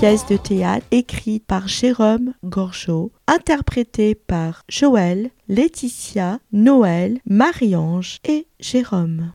pièce de théâtre écrite par Jérôme Gorgeau, interprétée par Joël, Laetitia, Noël, Marie-Ange et Jérôme.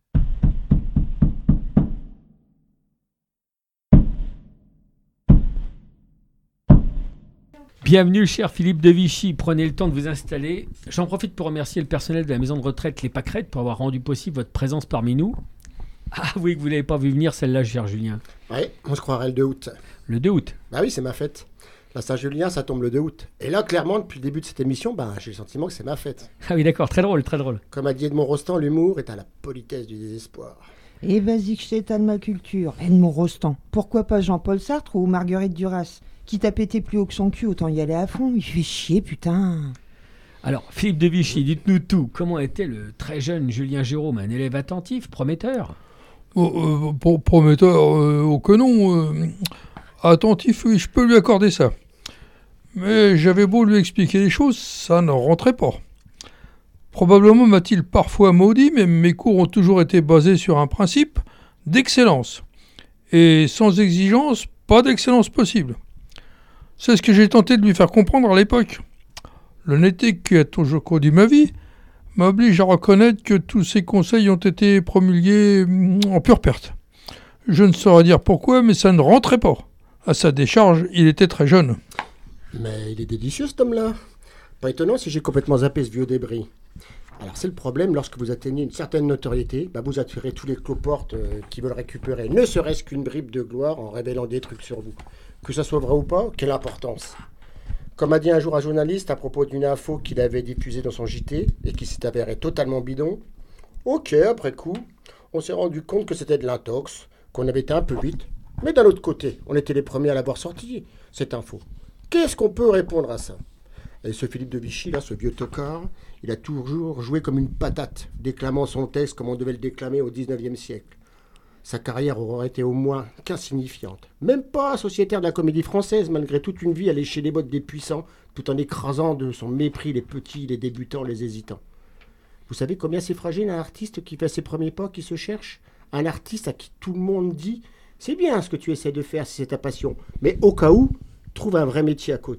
Bienvenue, cher Philippe de Vichy. Prenez le temps de vous installer. J'en profite pour remercier le personnel de la maison de retraite Les Pâquerettes pour avoir rendu possible votre présence parmi nous. Ah oui, que vous ne l'avez pas vu venir, celle-là, cher Julien. Oui, on se croirait le 2 août. Le 2 août. Bah oui, c'est ma fête. La Saint-Julien, ça tombe le 2 août. Et là, clairement, depuis le début de cette émission, j'ai le sentiment que c'est ma fête. Ah oui, d'accord, très drôle, très drôle. Comme a dit Edmond Rostand, l'humour est à la politesse du désespoir. Et vas-y que je t'étale ma culture. Edmond Rostand. Pourquoi pas Jean-Paul Sartre ou Marguerite Duras? Quitte à péter plus haut que son cul, autant y aller à fond. Il fait chier, putain. Alors, Philippe de Vichy, dites-nous tout. Comment était le très jeune Julien Jérôme? Un élève attentif, prometteur? Prometteur, oh que non. Attentif, oui, je peux lui accorder ça. Mais j'avais beau lui expliquer les choses, ça ne rentrait pas. Probablement m'a-t-il parfois maudit, mais mes cours ont toujours été basés sur un principe d'excellence. Et sans exigence, pas d'excellence possible. C'est ce que j'ai tenté de lui faire comprendre à l'époque. L'honnêteté qui a toujours conduit ma vie m'oblige à reconnaître que tous ces conseils ont été promulgués en pure perte. Je ne saurais dire pourquoi, mais ça ne rentrait pas. À sa décharge, il était très jeune. Mais il est délicieux cet homme-là. Pas étonnant si j'ai complètement zappé ce vieux débris. Alors c'est le problème, lorsque vous atteignez une certaine notoriété, vous attirez tous les cloportes qui veulent récupérer ne serait-ce qu'une bribe de gloire en révélant des trucs sur vous. Que ça soit vrai ou pas, quelle importance. Comme a dit un jour un journaliste à propos d'une info qu'il avait diffusée dans son JT et qui s'est avérée totalement bidon, ok, après coup, on s'est rendu compte que c'était de l'intox, qu'on avait été un peu vite, mais d'un autre côté, on était les premiers à l'avoir sorti, cette info. Qu'est-ce qu'on peut répondre à ça? Et ce Philippe de Vichy, là, ce vieux tocard, il a toujours joué comme une patate, déclamant son texte comme on devait le déclamer au 19e siècle. Sa carrière aurait été au moins qu'insignifiante. Même pas sociétaire de la comédie française, malgré toute une vie à lécher les bottes des puissants, tout en écrasant de son mépris les petits, les débutants, les hésitants. Vous savez combien c'est fragile un artiste qui fait ses premiers pas, qui se cherche? Un artiste à qui tout le monde dit « C'est bien ce que tu essaies de faire si c'est ta passion, mais au cas où, trouve un vrai métier à côté. »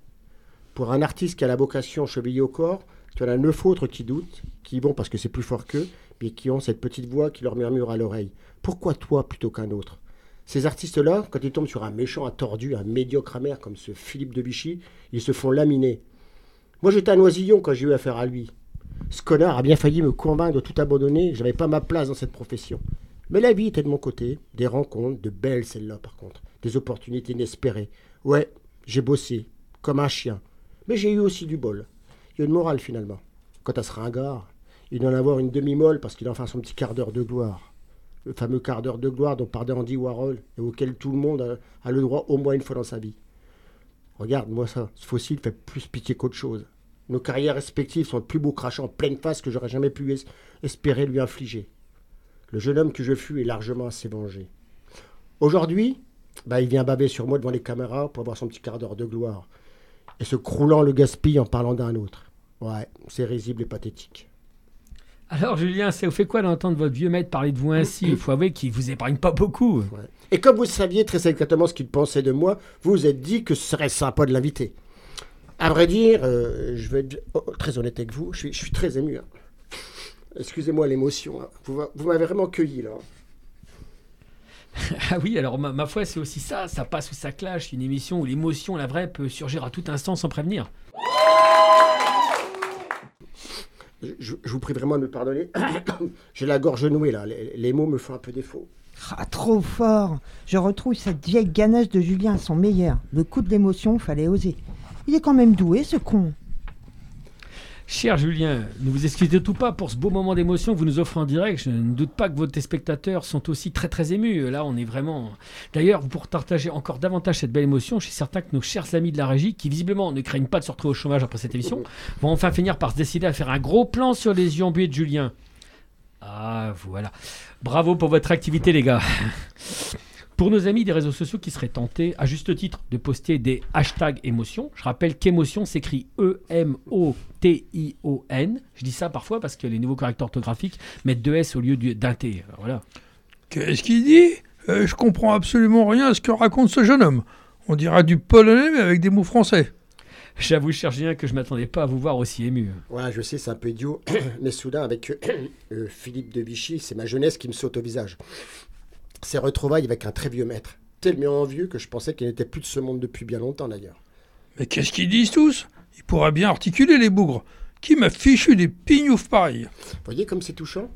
Pour un artiste qui a la vocation chevillée au corps, tu en as 9 autres qui doutent, qui y vont parce que c'est plus fort qu'eux, mais qui ont cette petite voix qui leur murmure à l'oreille. Pourquoi toi plutôt qu'un autre? Ces artistes-là, quand ils tombent sur un méchant, un tordu, un médiocre amer comme ce Philippe de Vichy, ils se font laminer. Moi j'étais un oisillon quand j'ai eu affaire à lui. Ce connard a bien failli me convaincre de tout abandonner, j'avais pas ma place dans cette profession. Mais la vie était de mon côté, des rencontres, de belles celles-là par contre, des opportunités inespérées. Ouais, j'ai bossé, comme un chien, mais j'ai eu aussi du bol. Il y a une morale finalement. Quant à ce ringard, il doit en avoir une demi-molle parce qu'il a enfin son petit quart d'heure de gloire. Le fameux quart d'heure de gloire dont parlait Andy Warhol et auquel tout le monde a le droit au moins une fois dans sa vie. Regarde-moi ça, ce fossile fait plus pitié qu'autre chose. Nos carrières respectives sont le plus beau crachat en pleine face que j'aurais jamais pu espérer lui infliger. Le jeune homme que je fus est largement assez vengé. Aujourd'hui, il vient baver sur moi devant les caméras pour avoir son petit quart d'heure de gloire. Et se croulant le gaspille en parlant d'un autre. Ouais, c'est risible et pathétique. Alors Julien, ça vous fait quoi d'entendre votre vieux maître parler de vous ainsi? Il faut avouer qu'il vous épargne pas beaucoup. Ouais. Et comme vous saviez très exactement ce qu'il pensait de moi, vous vous êtes dit que ce serait sympa de l'inviter. À vrai dire, je vais être très honnête avec vous, je suis très ému. Hein. Excusez-moi l'émotion, hein. Vous m'avez vraiment cueilli là. Ah oui, alors ma foi, c'est aussi ça passe ou ça clash, une émission où l'émotion, la vraie, peut surgir à tout instant sans prévenir. Je vous prie vraiment de me pardonner. J'ai la gorge nouée là, les mots me font un peu défaut. Ah, trop fort. Je retrouve cette vieille ganache de Julien à son meilleur. Le coup de l'émotion, fallait oser. Il est quand même doué, ce con. Cher Julien, ne vous excusez tout pas pour ce beau moment d'émotion que vous nous offrez en direct. Je ne doute pas que vos téléspectateurs sont aussi très très émus. Là, on est vraiment... D'ailleurs, pour partager encore davantage cette belle émotion, je suis certain que nos chers amis de la régie, qui visiblement ne craignent pas de se retrouver au chômage après cette émission, vont enfin finir par se décider à faire un gros plan sur les yeux embués de Julien. Ah, voilà. Bravo pour votre activité, les gars. Pour nos amis des réseaux sociaux qui seraient tentés, à juste titre, de poster des hashtags émotion, je rappelle qu'émotion s'écrit E-M-O-T-I-O-N. Je dis ça parfois parce que les nouveaux correcteurs orthographiques mettent 2 S au lieu d'un T. Alors, voilà. Qu'est-ce qu'il dit? Je comprends absolument rien à ce que raconte ce jeune homme. On dira du polonais, mais avec des mots français. J'avoue, cher Julien, que je m'attendais pas à vous voir aussi ému. Voilà, je sais, c'est un peu idiot, mais soudain, avec Philippe de Vichy, c'est ma jeunesse qui me saute au visage. Ces retrouvailles avec un très vieux maître, tellement vieux que je pensais qu'il n'était plus de ce monde depuis bien longtemps d'ailleurs. Mais qu'est-ce qu'ils disent tous? Ils pourraient bien articuler les bougres. Qui m'a fichu des pignoufs pareils? Vous voyez comme c'est touchant?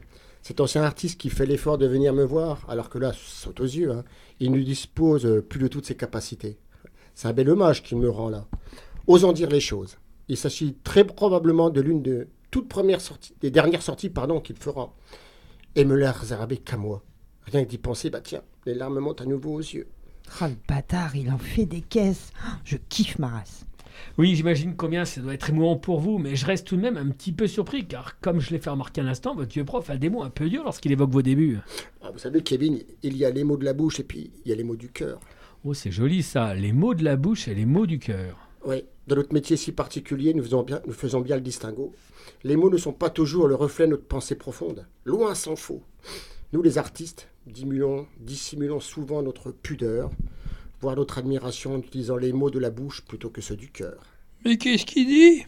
Cet ancien artiste qui fait l'effort de venir me voir, alors que là, ça saute aux yeux, hein, il ne dispose plus de toutes ses capacités. C'est un bel hommage qu'il me rend là. Osons dire les choses. Il s'agit très probablement de l'une des toutes premières sorties, des dernières sorties, qu'il fera. Et me l'a réservé qu'à moi. Rien que d'y penser, tiens, les larmes montent à nouveau aux yeux. Oh, le bâtard, il en fait des caisses. Je kiffe ma race. Oui, j'imagine combien ça doit être émouvant pour vous, mais je reste tout de même un petit peu surpris, car comme je l'ai fait remarquer un instant, votre vieux prof a des mots un peu durs lorsqu'il évoque vos débuts. Ah, vous savez, Kevin, il y a les mots de la bouche et puis il y a les mots du cœur. Oh, c'est joli ça, les mots de la bouche et les mots du cœur. Oui, dans notre métier si particulier, nous faisons bien le distinguo. Les mots ne sont pas toujours le reflet de notre pensée profonde. Loin s'en faut. Nous, les artistes, dissimulons souvent notre pudeur, voire notre admiration en utilisant les mots de la bouche plutôt que ceux du cœur. Mais qu'est-ce qu'il dit?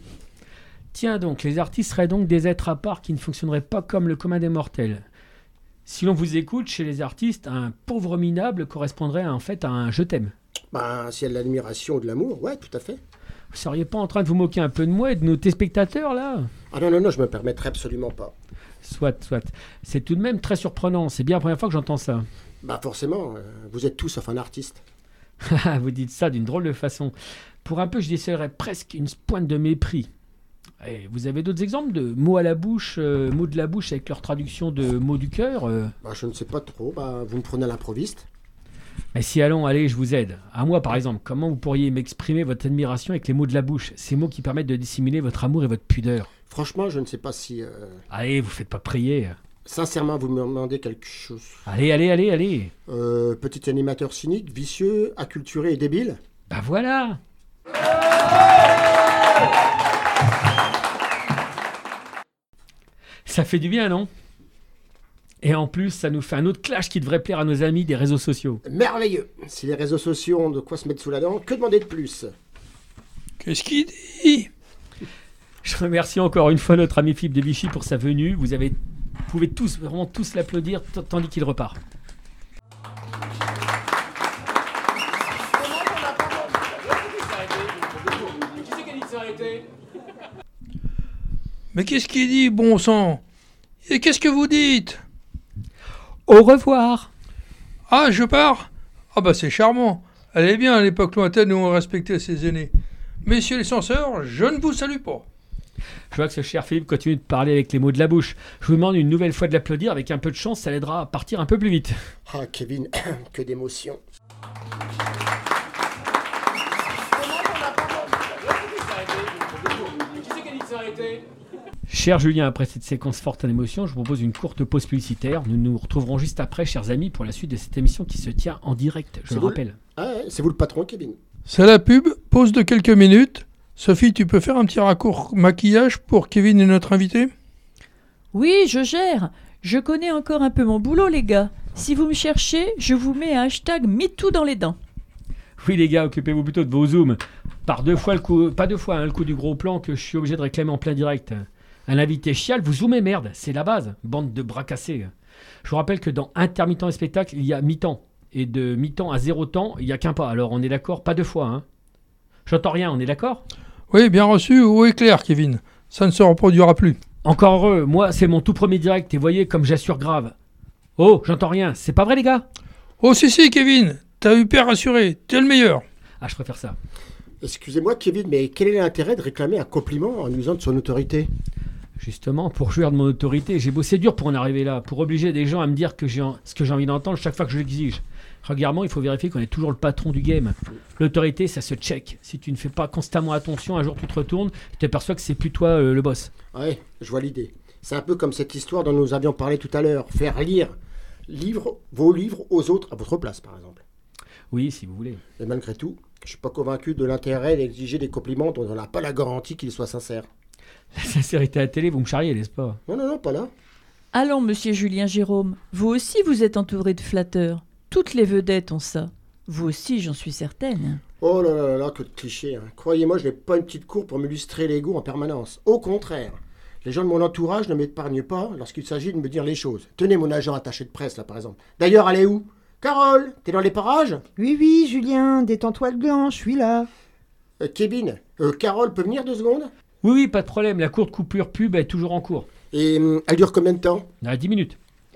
Tiens donc, les artistes seraient donc des êtres à part qui ne fonctionneraient pas comme le commun des mortels. Si l'on vous écoute, chez les artistes, un pauvre minable correspondrait en fait à un « je t'aime ». S'il y a de l'admiration ou de l'amour, ouais, tout à fait. Vous seriez pas en train de vous moquer un peu de moi et de nos téléspectateurs, là? Ah non, je me permettrai absolument pas. Soit. C'est tout de même très surprenant. C'est bien la première fois que j'entends ça. Forcément, vous êtes tous sauf un artiste. Vous dites ça d'une drôle de façon. Pour un peu, je décèlerais presque une pointe de mépris. Et vous avez d'autres exemples de mots à la bouche, mots de la bouche avec leur traduction de mots du cœur Je ne sais pas trop. Vous me prenez à l'improviste. Mais si, allez, je vous aide. À moi, par exemple, comment vous pourriez m'exprimer votre admiration avec les mots de la bouche? Ces mots qui permettent de dissimuler votre amour et votre pudeur. Franchement, je ne sais pas si... Allez, vous faites pas prier. Sincèrement, vous me demandez quelque chose. Allez. Petit animateur cynique, vicieux, acculturé et débile. Voilà. Ça fait du bien, non? Et en plus, ça nous fait un autre clash qui devrait plaire à nos amis des réseaux sociaux. Merveilleux. Si les réseaux sociaux ont de quoi se mettre sous la dent, que demander de plus? Qu'est-ce qu'il dit? Je remercie encore une fois notre ami Philippe de Vichy pour sa venue. Vous pouvez vraiment tous l'applaudir tandis qu'il repart. Mais qu'est-ce qu'il dit, bon sang? Et qu'est-ce que vous dites? Au revoir. Ah, je pars? C'est charmant. Elle est bien à l'époque lointaine où on respectait ses aînés. Messieurs les censeurs, je ne vous salue pas. Je vois que ce cher Philippe continue de parler avec les mots de la bouche. Je vous demande une nouvelle fois de l'applaudir. Avec un peu de chance, ça l'aidera à partir un peu plus vite. Ah, Kevin, que d'émotion. Cher Julien, après cette séquence forte en émotion, je vous propose une courte pause publicitaire. Nous nous retrouverons juste après, chers amis, pour la suite de cette émission qui se tient en direct, je le rappelle. C'est vous le patron, Kevin. C'est la pub, pause de quelques minutes. Sophie, tu peux faire un petit raccourc maquillage pour Kevin et notre invité? Oui, je gère. Je connais encore un peu mon boulot, les gars. Si vous me cherchez, je vous mets un hashtag MeToo dans les dents. Oui les gars, occupez-vous plutôt de vos zooms. Pas deux fois, le coup du gros plan que je suis obligé de réclamer en plein direct. Un invité chiale, vous zoomez merde, c'est la base, bande de bras cassés. Je vous rappelle que dans intermittent et spectacle, il y a mi-temps. Et de mi-temps à 0 temps, il n'y a qu'un pas. Alors on est d'accord, pas deux fois. Hein. J'entends rien, on est d'accord? Oui, bien reçu, haut et clair, Kevin. Ça ne se reproduira plus. Encore heureux, moi c'est mon tout premier direct et voyez comme j'assure grave. Oh, j'entends rien, c'est pas vrai les gars? Oh si, Kevin, t'as hyper rassuré, t'es le meilleur. Ah, je préfère ça. Excusez-moi, Kevin, mais quel est l'intérêt de réclamer un compliment en usant de son autorité? Justement, pour jouir de mon autorité, j'ai bossé dur pour en arriver là, pour obliger des gens à me dire ce que j'ai envie d'entendre chaque fois que je l'exige. Régulièrement, il faut vérifier qu'on est toujours le patron du game. L'autorité, ça se check. Si tu ne fais pas constamment attention, un jour tu te retournes, tu t'aperçois que c'est plus toi le boss. Ouais, je vois l'idée. C'est un peu comme cette histoire dont nous avions parlé tout à l'heure. Faire lire vos livres aux autres à votre place, par exemple. Oui, si vous voulez. Et malgré tout, je ne suis pas convaincu de l'intérêt d'exiger des compliments dont on n'a pas la garantie qu'ils soient sincères. La sincérité à la télé, vous me charriez, n'est-ce pas? Non, pas là. Allons, monsieur Julien Jérôme, vous aussi vous êtes entouré de flatteurs. Toutes les vedettes ont ça. Vous aussi, j'en suis certaine. Oh là là là, que de clichés. Hein. Croyez-moi, je n'ai pas une petite cour pour me lustrer l'ego en permanence. Au contraire. Les gens de mon entourage ne m'épargnent pas lorsqu'il s'agit de me dire les choses. Tenez mon agent attaché de presse, là, par exemple. D'ailleurs, elle est où? Carole, t'es dans les parages? Oui, Julien, détends-toi le gland, je suis là. Kevin, Carole peut venir 2 secondes? Oui, pas de problème. La courte coupure pub est toujours en cours. Et elle dure combien de temps? 10 minutes.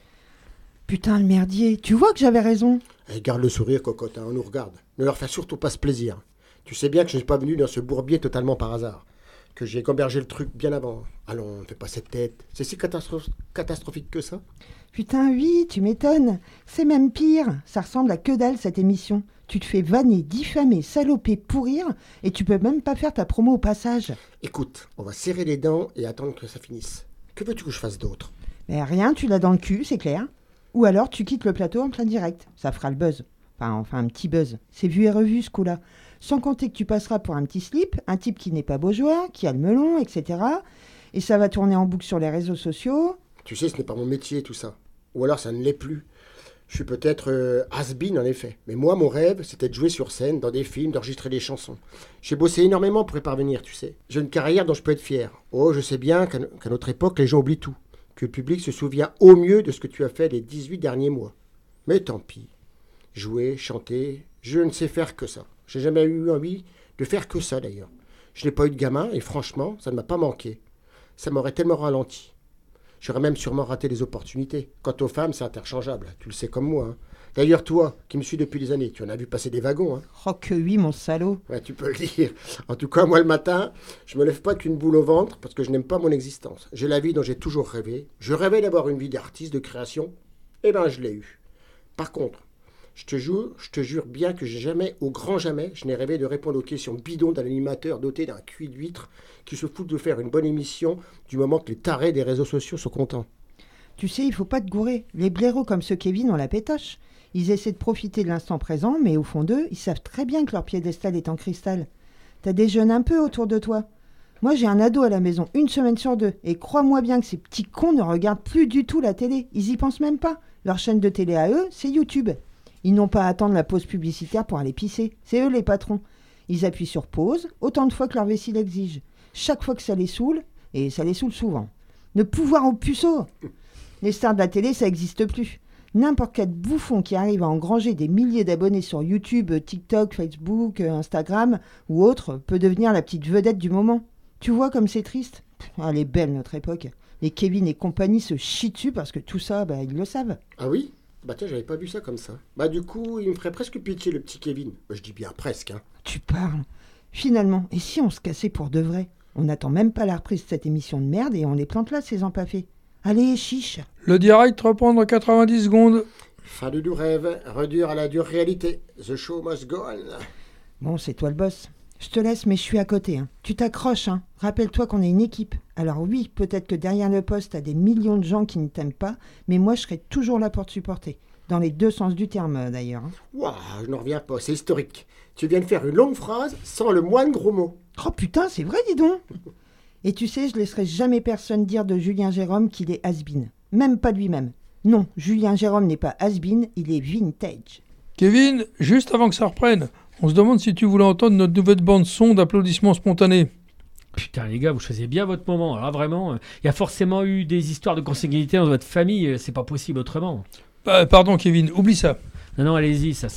Putain, le merdier, tu vois que j'avais raison. Garde le sourire, cocotte, hein, on nous regarde. Ne leur fais surtout pas ce plaisir. Tu sais bien que je n'ai pas venu dans ce bourbier totalement par hasard. Que j'ai gambergé le truc bien avant. Allons, ne fais pas cette tête. C'est si catastrophique que ça? Putain, oui, tu m'étonnes. C'est même pire. Ça ressemble à que dalle, cette émission. Tu te fais vanner, diffamer, saloper, pourrir, et tu peux même pas faire ta promo au passage. Écoute, on va serrer les dents et attendre que ça finisse. Que veux-tu que je fasse d'autre? Mais rien, tu l'as dans le cul, c'est clair. Ou alors tu quittes le plateau en plein direct. Ça fera le buzz. Enfin un petit buzz. C'est vu et revu, ce coup-là. Sans compter que tu passeras pour un petit slip, un type qui n'est pas beau joueur, qui a le melon, etc. Et ça va tourner en boucle sur les réseaux sociaux. Tu sais, ce n'est pas mon métier, tout ça. Ou alors ça ne l'est plus. Je suis peut-être has-been, en effet. Mais moi, mon rêve, c'était de jouer sur scène, dans des films, d'enregistrer des chansons. J'ai bossé énormément pour y parvenir, tu sais. J'ai une carrière dont je peux être fier. Oh, je sais bien qu'à notre époque, les gens oublient tout. Que le public se souvient au mieux de ce que tu as fait les 18 derniers mois. Mais tant pis. Jouer, chanter, je ne sais faire que ça. J'ai jamais eu envie de faire que ça, d'ailleurs. Je n'ai pas eu de gamin, et franchement, ça ne m'a pas manqué. Ça m'aurait tellement ralenti. J'aurais même sûrement raté les opportunités. Quant aux femmes, c'est interchangeable. Tu le sais comme moi. Hein. D'ailleurs, toi, qui me suis depuis des années, tu en as vu passer des wagons. Hein. Oh que oui, mon salaud. Ouais, tu peux le dire. En tout cas, moi, le matin, je me lève pas qu'une boule au ventre parce que je n'aime pas mon existence. J'ai la vie dont j'ai toujours rêvé. Je rêvais d'avoir une vie d'artiste, de création. Eh ben, je l'ai eue. Par contre, je te jure bien que jamais, au grand jamais, je n'ai rêvé de répondre aux questions bidons d'un animateur doté d'un cuit d'huître qui se fout de faire une bonne émission du moment que les tarés des réseaux sociaux sont contents. Tu sais, il faut pas te gourer. Les blaireaux comme ce Kevin ont la pétoche. Ils essaient de profiter de l'instant présent, mais au fond d'eux, ils savent très bien que leur piédestal est en cristal. T'as des jeunes un peu autour de toi. Moi, j'ai un ado à la maison, 1 semaine sur 2. Et crois-moi bien que ces petits cons ne regardent plus du tout la télé. Ils y pensent même pas. Leur chaîne de télé à eux, c'est YouTube. Ils n'ont pas à attendre la pause publicitaire pour aller pisser. C'est eux les patrons. Ils appuient sur pause autant de fois que leur vessie l'exige. Chaque fois que ça les saoule, et ça les saoule souvent. Ne pouvoir au puceau. Les stars de la télé, ça n'existe plus. N'importe quel bouffon qui arrive à engranger des milliers d'abonnés sur YouTube, TikTok, Facebook, Instagram ou autre peut devenir la petite vedette du moment. Tu vois comme c'est triste? Elle est belle notre époque. Les Kevin et compagnie se chient dessus parce que tout ça, ils le savent. Ah oui? Bah tiens, j'avais pas vu ça comme ça. Bah du coup, il me ferait presque pitié le petit Kevin. Bah, je dis bien presque, hein. Tu parles. Finalement, et si on se cassait pour de vrai? On n'attend même pas la reprise de cette émission de merde et on les plante là, ces empaffés. Allez, chiche. Le direct reprend dans 90 secondes. Fin de doux rêve, redure à la dure réalité. The show must go on. Bon, c'est toi le boss. Je te laisse, mais je suis à côté. Hein. Tu t'accroches, hein. Rappelle-toi qu'on est une équipe. Alors oui, peut-être que derrière le poste, t'as des millions de gens qui ne t'aiment pas, mais moi, je serai toujours là pour te supporter. Dans les 2 sens du terme, d'ailleurs. Hein. Waouh, je n'en reviens pas, c'est historique. Tu viens de faire une longue phrase sans le moindre gros mot. Oh putain, c'est vrai, dis donc. Et tu sais, je laisserai jamais personne dire de Julien Jérôme qu'il est has-been. Même pas de lui-même. Non, Julien Jérôme n'est pas has-been, il est vintage. Kevin, juste avant que ça reprenne, on se demande si tu voulais entendre notre nouvelle bande-son d'applaudissements spontanés. Putain les gars, vous choisissez bien votre moment. Alors vraiment, il y a forcément eu des histoires de consanguinité dans votre famille, c'est pas possible autrement. Pardon Kevin, oublie ça. Non, allez-y, ça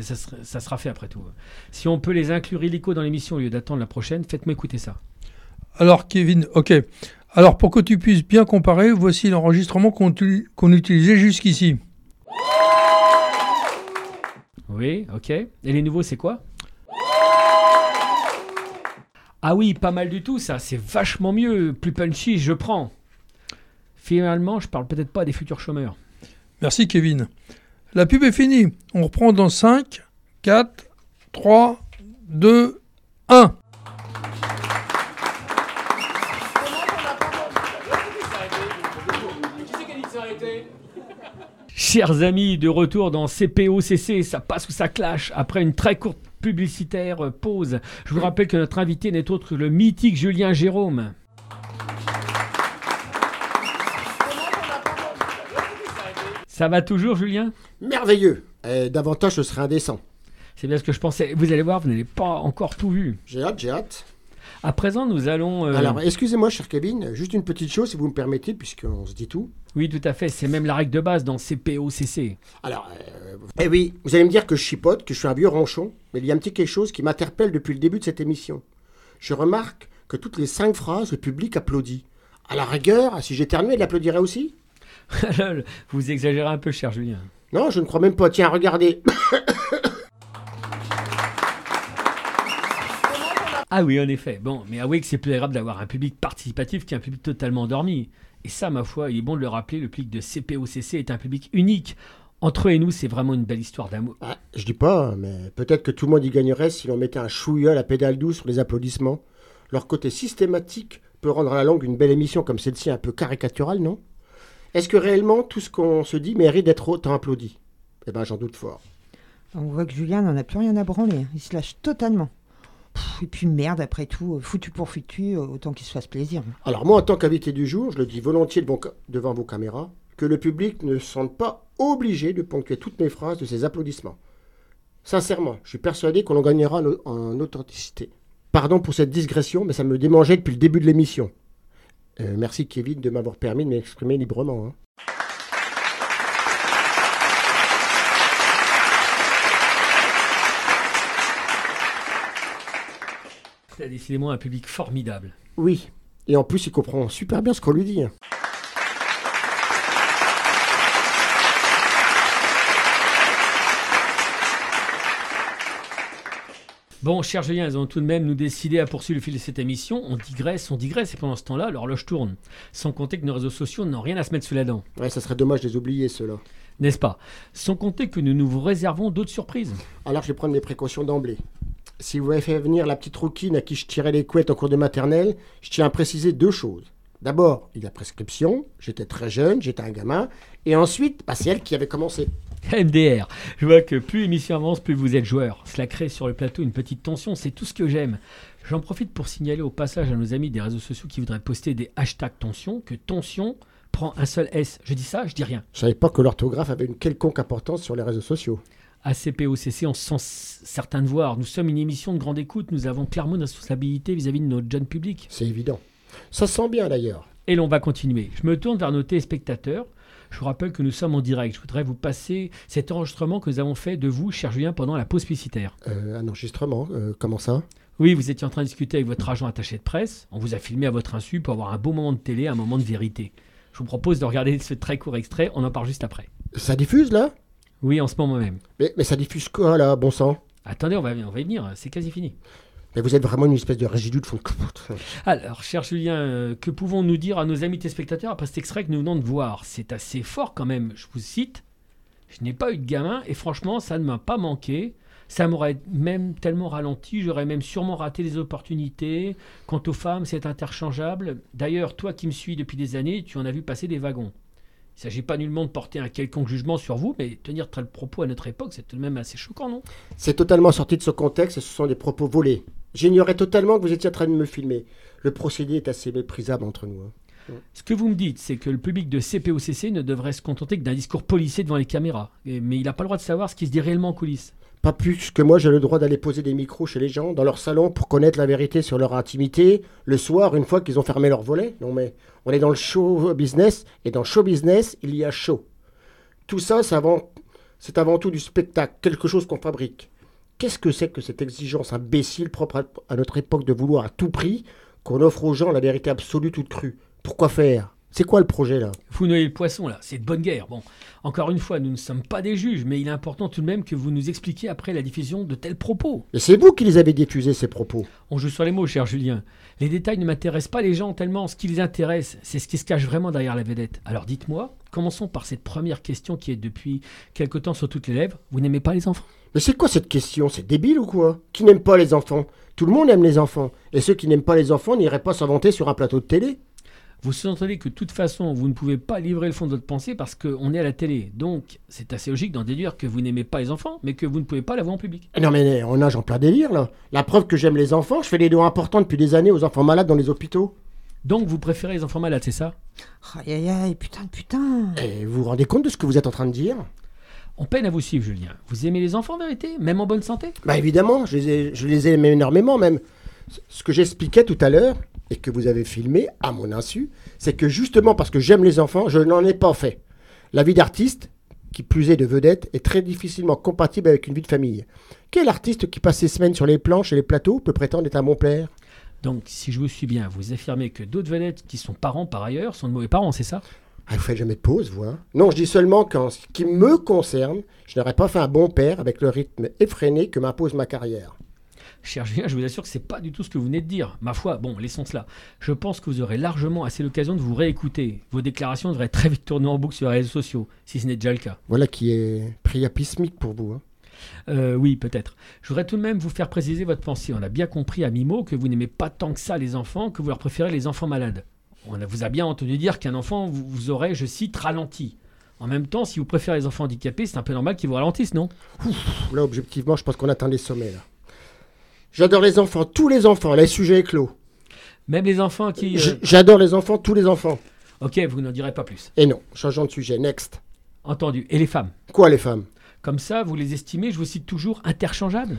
sera fait après tout. Si on peut les inclure illico dans l'émission au lieu d'attendre la prochaine, faites-moi écouter ça. Alors Kevin, ok. Alors pour que tu puisses bien comparer, voici l'enregistrement qu'on utilisait jusqu'ici. Oui, ok. Et les nouveaux, c'est quoi? Ah oui, pas mal du tout ça, c'est vachement mieux, plus punchy, je prends. Finalement, je parle peut-être pas des futurs chômeurs. Merci Kevin. La pub est finie. On reprend dans 5, 4, 3, 2, 1. Chers amis, de retour dans CPOCC, ça passe ou ça clash. Après une très courte publicitaire pause, je vous rappelle que notre invité n'est autre que le mythique Julien Jérôme. Ça va toujours, Julien? Merveilleux. Davantage, ce serait indécent. C'est bien ce que je pensais. Vous allez voir, vous n'avez pas encore tout vu. J'ai hâte. À présent, nous allons... Alors, excusez-moi, cher Kevin, juste une petite chose, si vous me permettez, puisqu'on se dit tout. Oui, tout à fait. C'est même la règle de base dans CPOCC. Alors, oui, vous allez me dire que je chipote, que je suis un vieux ronchon, mais il y a un petit quelque chose qui m'interpelle depuis le début de cette émission. Je remarque que toutes les 5 phrases, le public applaudit. À la rigueur, si j'éternuais, il applaudirait aussi? Vous exagérez un peu, cher Julien. Non, je ne crois même pas. Tiens, regardez. Ah oui, en effet. Bon, mais avouez que c'est plus agréable d'avoir un public participatif qu'un public totalement endormi. Et ça, ma foi, il est bon de le rappeler, le public de CPOCC est un public unique. Entre eux et nous, c'est vraiment une belle histoire d'amour. Ah, je dis pas, mais peut-être que tout le monde y gagnerait si l'on mettait un chouïa à la pédale douce sur les applaudissements. Leur côté systématique peut rendre à la longue une belle émission comme celle-ci un peu caricaturale, non? Est-ce que réellement tout ce qu'on se dit mérite d'être autant applaudi? Eh ben, j'en doute fort. On voit que Julien n'en a plus rien à branler. Il se lâche totalement. Et puis merde, après tout, foutu pour foutu, autant qu'il se fasse plaisir. Alors moi, en tant qu'invité du jour, je le dis volontiers devant vos caméras, que le public ne se sente pas obligé de ponctuer toutes mes phrases de ses applaudissements. Sincèrement, je suis persuadé qu'on en gagnera en authenticité. Pardon pour cette digression, mais ça me démangeait depuis le début de l'émission. Merci Kevin de m'avoir permis de m'exprimer librement. Hein. C'est décidément un public formidable. Oui, et en plus il comprend super bien ce qu'on lui dit. Hein. Bon, cher Julien, ils ont tout de même nous décidé à poursuivre le fil de cette émission. On digresse, et pendant ce temps-là, l'horloge tourne. Sans compter que nos réseaux sociaux n'ont rien à se mettre sous la dent. Ouais, ça serait dommage de les oublier, ceux-là. N'est-ce pas? Sans compter que nous nous réservons d'autres surprises. Alors je vais prendre mes précautions d'emblée. Si vous avez fait venir la petite rouquine à qui je tirais les couettes en cours de maternelle, je tiens à préciser 2 choses. D'abord, il y a prescription, j'étais très jeune, j'étais un gamin, et ensuite, c'est elle qui avait commencé. MDR, je vois que plus l'émission avance, plus vous êtes joueur. Cela crée sur le plateau une petite tension, c'est tout ce que j'aime. J'en profite pour signaler au passage à nos amis des réseaux sociaux qui voudraient poster des hashtags tension, que tension prend un seul S. Je dis ça, je dis rien. Je savais pas que l'orthographe avait une quelconque importance sur les réseaux sociaux. À CPOCC, on se sent certain de voir. Nous sommes une émission de grande écoute, nous avons clairement une responsabilité vis-à-vis de notre jeune public. C'est évident. Ça se sent bien d'ailleurs. Et l'on va continuer. Je me tourne vers nos téléspectateurs. Je vous rappelle que nous sommes en direct. Je voudrais vous passer cet enregistrement que nous avons fait de vous, cher Julien, pendant la pause publicitaire. Un enregistrement comment ça? Oui, vous étiez en train de discuter avec votre agent attaché de presse. On vous a filmé à votre insu pour avoir un beau moment de télé, un moment de vérité. Je vous propose de regarder ce très court extrait. On en parle juste après. Ça diffuse là? Oui, en ce moment même. Mais ça diffuse quoi là, bon sang? Attendez, on va y venir. C'est quasi fini. Mais vous êtes vraiment une espèce de résidu de fond. Alors, cher Julien, que pouvons-nous dire à nos amis téléspectateurs après cet extrait que nous venons de voir? C'est assez fort quand même. Je vous cite. Je n'ai pas eu de gamin et franchement, ça ne m'a pas manqué. Ça m'aurait même tellement ralenti, j'aurais même sûrement raté des opportunités. Quant aux femmes, c'est interchangeable. D'ailleurs, toi qui me suis depuis des années, tu en as vu passer des wagons. Il ne s'agit pas nullement de porter un quelconque jugement sur vous, mais tenir tel propos à notre époque, c'est tout de même assez choquant, non? C'est totalement sorti de ce contexte et ce sont des propos volés. J'ignorais totalement que vous étiez en train de me filmer. Le procédé est assez méprisable entre nous. Hein. Ce que vous me dites, c'est que le public de CPOCC ne devrait se contenter que d'un discours policé devant les caméras. Mais il n'a pas le droit de savoir ce qui se dit réellement en coulisses. Pas plus que moi, j'ai le droit d'aller poser des micros chez les gens, dans leur salon, pour connaître la vérité sur leur intimité, le soir, une fois qu'ils ont fermé leur volet. Non mais, on est dans le show business, et dans le show business, il y a show. Tout ça, c'est avant tout du spectacle, quelque chose qu'on fabrique. Qu'est-ce que c'est que cette exigence imbécile propre à notre époque de vouloir à tout prix qu'on offre aux gens la vérité absolue toute crue? Pourquoi faire? C'est quoi le projet là? Vous noyez le poisson là, c'est de bonne guerre. Bon, encore une fois, nous ne sommes pas des juges, mais il est important tout de même que vous nous expliquiez après la diffusion de tels propos. Et c'est vous qui les avez diffusés ces propos. On joue sur les mots, cher Julien. Les détails ne m'intéressent pas les gens tellement. Ce qui les intéresse, c'est ce qui se cache vraiment derrière la vedette. Alors dites-moi, commençons par cette première question qui est depuis quelque temps sur toutes les lèvres. Vous n'aimez pas les enfants? Mais c'est quoi cette question? C'est débile ou quoi? Qui n'aime pas les enfants? Tout le monde aime les enfants. Et ceux qui n'aiment pas les enfants n'iraient pas s'inventer sur un plateau de télé. Vous sous-entendez que de toute façon, vous ne pouvez pas livrer le fond de votre pensée parce qu'on est à la télé. Donc, c'est assez logique d'en déduire que vous n'aimez pas les enfants, mais que vous ne pouvez pas l'avouer en public. Non mais on nage en plein délire là. La preuve que j'aime les enfants, je fais des dons importants depuis des années aux enfants malades dans les hôpitaux. Donc, vous préférez les enfants malades, c'est ça? Aïe aïe aïe, putain. Et vous vous rendez compte de ce que vous êtes en train de dire? On peine à vous suivre, Julien. Vous aimez les enfants, en vérité? Même en bonne santé? Bah évidemment, je les aime énormément même. Ce que j'expliquais tout à l'heure, et que vous avez filmé, à mon insu, c'est que justement parce que j'aime les enfants, je n'en ai pas fait. La vie d'artiste, qui plus est de vedette, est très difficilement compatible avec une vie de famille. Quel artiste qui passe ses semaines sur les planches et les plateaux peut prétendre être un bon père? Donc, si je vous suis bien, vous affirmez que d'autres vedettes qui sont parents par ailleurs sont de mauvais parents, c'est ça? Ah, vous faites jamais de pause, vous, hein? Non, je dis seulement qu'en ce qui me concerne, je n'aurais pas fait un bon père avec le rythme effréné que m'impose ma carrière. Cher Julien, je vous assure que c'est pas du tout ce que vous venez de dire. Ma foi, bon, laissons cela. Je pense que vous aurez largement assez l'occasion de vous réécouter. Vos déclarations devraient très vite tourner en boucle sur les réseaux sociaux, si ce n'est déjà le cas. Voilà qui est priapismique pour vous, hein? Oui, peut-être. Je voudrais tout de même vous faire préciser votre pensée. On a bien compris à mi-mot que vous n'aimez pas tant que ça les enfants, que vous leur préférez les enfants malades. Vous a bien entendu dire qu'un enfant vous aurait, je cite, ralenti. En même temps, si vous préférez les enfants handicapés, c'est un peu normal qu'ils vous ralentissent, non? Là, objectivement, je pense qu'on atteint les sommets, là. J'adore les enfants, tous les enfants, là, le sujet est clos. Même les enfants qui... J'adore les enfants, tous les enfants. Ok, vous n'en direz pas plus. Et non, changeons de sujet, next. Entendu. Et les femmes? Quoi, les femmes? Comme ça, vous les estimez, je vous cite toujours, interchangeables?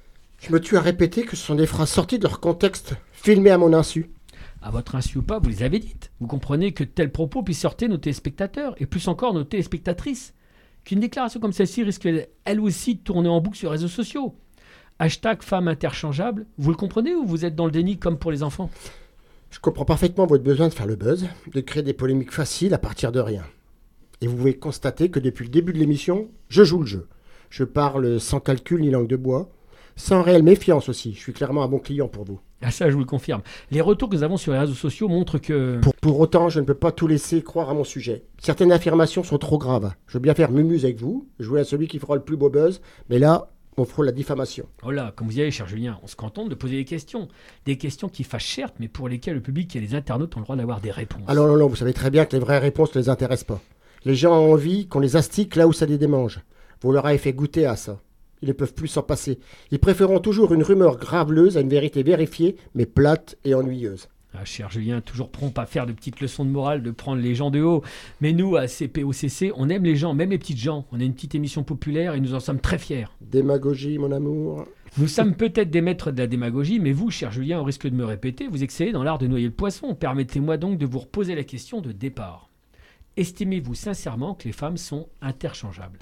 Je me tue à répéter que ce sont des phrases sorties de leur contexte, filmées à mon insu. À votre insu ou pas, vous les avez dites. Vous comprenez que tels propos puissent heurter nos téléspectateurs, et plus encore nos téléspectatrices. Qu'une déclaration comme celle-ci risque elle aussi de tourner en boucle sur les réseaux sociaux. Hashtag femmes interchangeables, vous le comprenez ou vous êtes dans le déni comme pour les enfants? Je comprends parfaitement votre besoin de faire le buzz, de créer des polémiques faciles à partir de rien. Et vous pouvez constater que depuis le début de l'émission, je joue le jeu. Je parle sans calcul ni langue de bois, sans réelle méfiance aussi. Je suis clairement un bon client pour vous. Ah ça, je vous le confirme. Les retours que nous avons sur les réseaux sociaux montrent que... Pour autant, je ne peux pas tout laisser croire à mon sujet. Certaines affirmations sont trop graves. Je veux bien faire mumuse avec vous, jouer à celui qui fera le plus beau buzz, mais là, on frôle la diffamation. Oh là, comme vous y allez, cher Julien, on se contente de poser des questions. Des questions qui fâchent certes, mais pour lesquelles le public et les internautes ont le droit d'avoir des réponses. Ah non, vous savez très bien que les vraies réponses ne les intéressent pas. Les gens ont envie qu'on les astique là où ça les démange. Vous leur avez fait goûter à ça. Ils ne peuvent plus s'en passer. Ils préféreront toujours une rumeur graveleuse à une vérité vérifiée, mais plate et ennuyeuse. Ah, cher Julien, toujours prompt à faire de petites leçons de morale, de prendre les gens de haut. Mais nous, à CPOCC, on aime les gens, même les petites gens. On est une petite émission populaire et nous en sommes très fiers. Démagogie, mon amour. Nous sommes peut-être des maîtres de la démagogie, mais vous, cher Julien, au risque de me répéter, vous excellez dans l'art de noyer le poisson. Permettez-moi donc de vous reposer la question de départ. Estimez-vous sincèrement que les femmes sont interchangeables?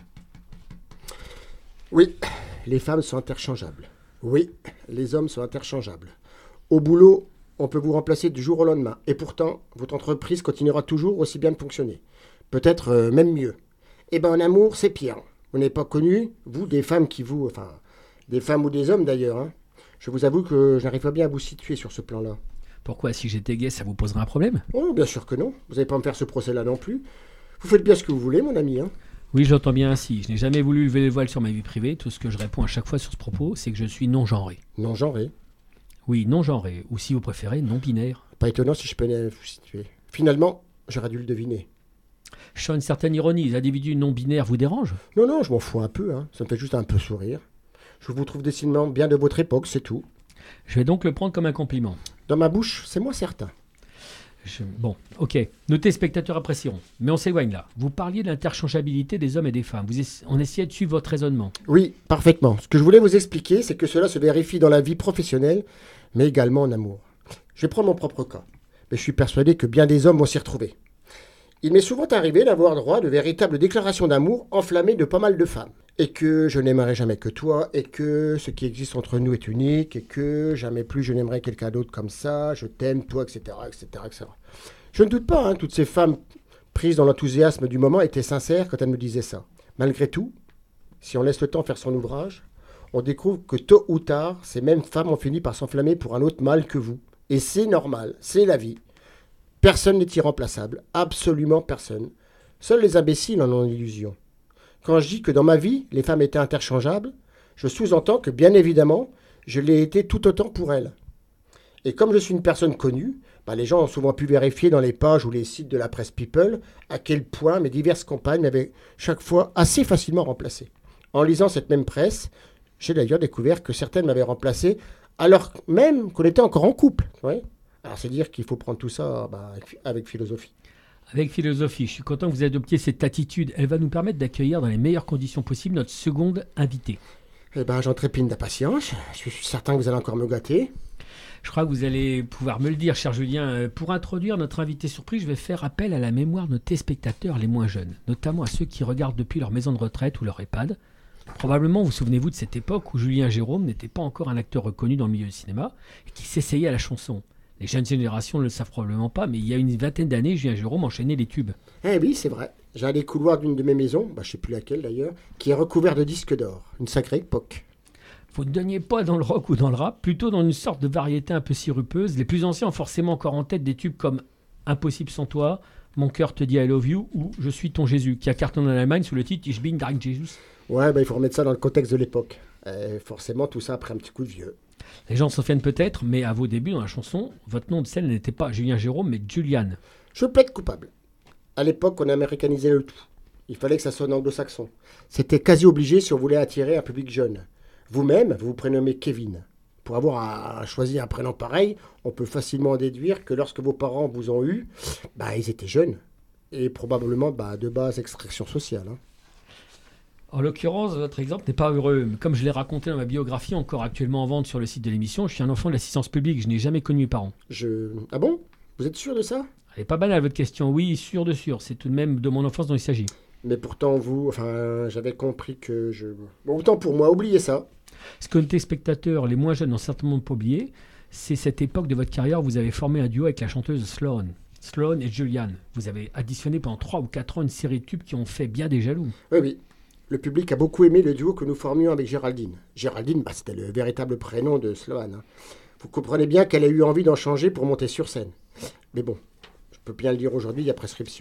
Oui, les femmes sont interchangeables. Oui, les hommes sont interchangeables. Au boulot, on peut vous remplacer du jour au lendemain. Et pourtant, votre entreprise continuera toujours aussi bien de fonctionner. Peut-être même mieux. Eh ben, en amour, c'est pire. Vous n'avez pas connu, vous, des femmes qui vous... Enfin, des femmes ou des hommes d'ailleurs. Hein. Je vous avoue que je n'arrive pas bien à vous situer sur ce plan-là. Pourquoi, si j'étais gay, ça vous poserait un problème? Oh, bien sûr que non. Vous n'allez pas me faire ce procès-là non plus. Vous faites bien ce que vous voulez, mon ami. Hein. Oui, j'entends bien ainsi. Je n'ai jamais voulu lever les voiles sur ma vie privée. Tout ce que je réponds à chaque fois sur ce propos, c'est que je suis non-genré. Non-genré? Oui, non-genré. Ou si vous préférez, non-binaire. Pas étonnant si je peux vous situer. Finalement, j'aurais dû le deviner. Je sens une certaine ironie. Les individus non-binaires vous dérangent? Non, je m'en fous un peu. Hein. Ça me fait juste un peu sourire. Je vous trouve décidément bien de votre époque, c'est tout. Je vais donc le prendre comme un compliment. Dans ma bouche, c'est moins certain. Bon, ok. Nos téléspectateurs apprécieront. Mais on s'éloigne là. Vous parliez de l'interchangeabilité des hommes et des femmes. On essayait de suivre votre raisonnement. Oui, parfaitement. Ce que je voulais vous expliquer, c'est que cela se vérifie dans la vie professionnelle, mais également en amour. Je vais prendre mon propre cas. Mais je suis persuadé que bien des hommes vont s'y retrouver. Il m'est souvent arrivé d'avoir droit à de véritables déclarations d'amour enflammées de pas mal de femmes. Et que je n'aimerai jamais que toi, et que ce qui existe entre nous est unique, et que jamais plus je n'aimerai quelqu'un d'autre comme ça, je t'aime, toi, etc., etc., etc. Je ne doute pas, toutes ces femmes prises dans l'enthousiasme du moment étaient sincères quand elles me disaient ça. Malgré tout, si on laisse le temps faire son ouvrage, on découvre que tôt ou tard, ces mêmes femmes ont fini par s'enflammer pour un autre mâle que vous. Et c'est normal, c'est la vie. Personne n'est irremplaçable, absolument personne. Seuls les imbéciles en ont l'illusion. Quand je dis que dans ma vie, les femmes étaient interchangeables, je sous-entends que, bien évidemment, je l'ai été tout autant pour elles. Et comme je suis une personne connue, les gens ont souvent pu vérifier dans les pages ou les sites de la presse People à quel point mes diverses compagnes m'avaient chaque fois assez facilement remplacé. En lisant cette même presse, j'ai d'ailleurs découvert que certaines m'avaient remplacé alors même qu'on était encore en couple. Oui. Alors c'est dire qu'il faut prendre tout ça avec philosophie. Avec philosophie, je suis content que vous adoptiez cette attitude. Elle va nous permettre d'accueillir dans les meilleures conditions possibles notre seconde invitée. Eh ben, j'en trépigne d'impatience. Je suis certain que vous allez encore me gâter. Je crois que vous allez pouvoir me le dire, cher Julien. Pour introduire notre invité surprise, je vais faire appel à la mémoire de nos téléspectateurs les moins jeunes, notamment à ceux qui regardent depuis leur maison de retraite ou leur EHPAD. Probablement vous souvenez-vous de cette époque où Julien Jérôme n'était pas encore un acteur reconnu dans le milieu du cinéma et qui s'essayait à la chanson. Les jeunes générations ne le savent probablement pas, mais il y a une vingtaine d'années, Julien Jérôme enchaînait les tubes. Eh oui, c'est vrai. J'ai un des couloirs d'une de mes maisons, je ne sais plus laquelle d'ailleurs, qui est recouvert de disques d'or. Une sacrée époque. Vous ne donniez pas dans le rock ou dans le rap, plutôt dans une sorte de variété un peu sirupeuse. Les plus anciens ont forcément encore en tête des tubes comme Impossible sans toi, Mon cœur te dit I love you ou Je suis ton Jésus, qui a cartonné en Allemagne sous le titre Ich bin dein Jesus. Ouais, il faut remettre ça dans le contexte de l'époque. Forcément, tout ça après un petit coup de vieux. Les gens s'en souviennent peut-être, mais à vos débuts dans la chanson, votre nom de scène n'était pas Julien Jérôme, mais Julian. Je plaide coupable. À l'époque, on américanisait le tout. Il fallait que ça sonne anglo-saxon. C'était quasi obligé si on voulait attirer un public jeune. Vous-même, vous vous prénommez Kevin. Pour avoir à choisir un prénom pareil, on peut facilement déduire que lorsque vos parents vous ont eu, ils étaient jeunes. Et probablement de base extraction sociale. Hein. En l'occurrence, votre exemple n'est pas heureux. Comme je l'ai raconté dans ma biographie, encore actuellement en vente sur le site de l'émission, je suis un enfant de l'assistance publique. Je n'ai jamais connu mes parents. Ah bon? Vous êtes sûr de ça? Elle n'est pas banale votre question. Oui, sûr de sûr. C'est tout de même de mon enfance dont il s'agit. Mais pourtant, j'avais compris que Bon, autant pour moi, oubliez ça. Ce que nos téléspectateurs, les moins jeunes, n'ont certainement pas oublié, c'est cette époque de votre carrière où vous avez formé un duo avec la chanteuse Sloane et Julian. Vous avez additionné pendant 3 ou 4 ans une série de tubes qui ont fait bien des jaloux. Oui. Le public a beaucoup aimé le duo que nous formions avec Géraldine. Géraldine, c'était le véritable prénom de Sloane. Hein. Vous comprenez bien qu'elle a eu envie d'en changer pour monter sur scène. Mais bon, je peux bien le dire aujourd'hui, il y a prescription.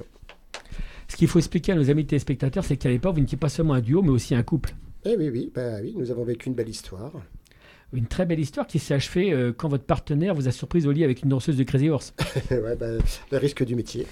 Ce qu'il faut expliquer à nos amis téléspectateurs, c'est qu'à l'époque, vous n'étiez pas seulement un duo, mais aussi un couple. Eh oui, nous avons vécu une belle histoire. Une très belle histoire qui s'est achevée quand votre partenaire vous a surprise au lit avec une danseuse de Crazy Horse. Le risque du métier.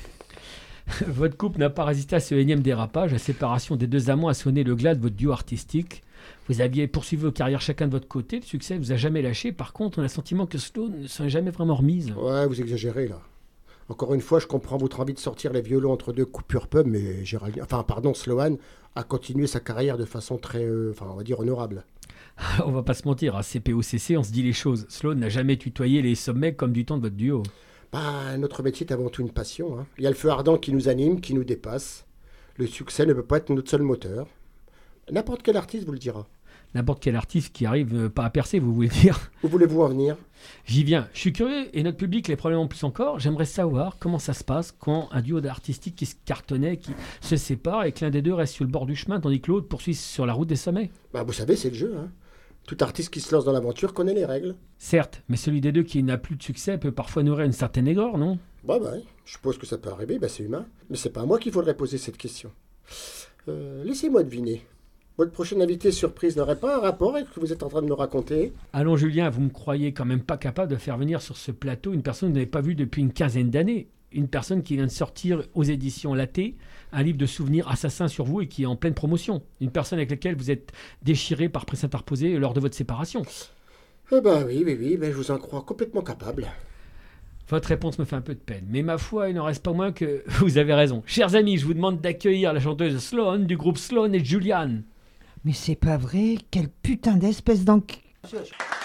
Votre couple n'a pas résisté à ce énième dérapage. La séparation des deux amants a sonné le glas de votre duo artistique. Vous aviez poursuivi vos carrières chacun de votre côté. Le succès ne vous a jamais lâché. Par contre, on a le sentiment que Sloane ne s'en est jamais vraiment remise. Ouais, vous exagérez là. Encore une fois, je comprends votre envie de sortir les violons entre deux coupures pub, mais Sloane a continué sa carrière de façon très, on va dire, honorable. On va pas se mentir, à CPOCC, on se dit les choses. Sloane n'a jamais tutoyé les sommets comme du temps de votre duo. Notre métier est avant tout une passion. Hein. Il y a le feu ardent qui nous anime, qui nous dépasse. Le succès ne peut pas être notre seul moteur. N'importe quel artiste vous le dira. N'importe quel artiste qui arrive pas à percer, vous voulez dire? Où voulez-vous en venir? J'y viens. Je suis curieux, et notre public l'est probablement plus encore. J'aimerais savoir comment ça se passe quand un duo d'artistes qui se cartonnait, qui se sépare, et que l'un des deux reste sur le bord du chemin, tandis que l'autre poursuit sur la route des sommets. Vous savez, c'est le jeu. Hein. Tout artiste qui se lance dans l'aventure connaît les règles. Certes, mais celui des deux qui n'a plus de succès peut parfois nourrir une certaine aigreur, non? Je suppose que ça peut arriver, c'est humain. Mais c'est pas à moi qu'il faudrait poser cette question. Laissez-moi deviner. Votre prochaine invité surprise n'aurait pas un rapport avec ce que vous êtes en train de me raconter? Allons Julien, vous me croyez quand même pas capable de faire venir sur ce plateau une personne que vous n'avez pas vue depuis une quinzaine d'années? Une personne qui vient de sortir aux éditions Laté un livre de souvenirs assassins sur vous et qui est en pleine promotion. Une personne avec laquelle vous êtes déchiré par presse interposée lors de votre séparation. Oui, je vous en crois complètement capable. Votre réponse me fait un peu de peine, mais ma foi, il n'en reste pas moins que vous avez raison. Chers amis, je vous demande d'accueillir la chanteuse Sloane du groupe Sloane et Julian. Mais c'est pas vrai, quelle putain d'espèce d'enc...